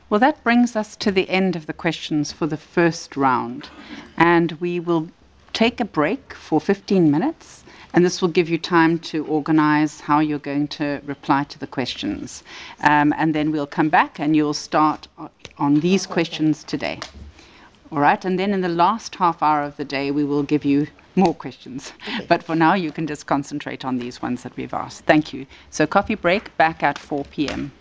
Well, that brings us to the end of the questions for the first round. And we will take a break for 15 minutes, and this will give you time to organize how you're going to reply to the questions. And then we'll come back and you'll start on these questions today. All right, and then in the last half hour of the day, we will give you more questions. Okay. But for now, you can just concentrate on these ones that we've asked. Thank you. So coffee break, back at 4 p.m.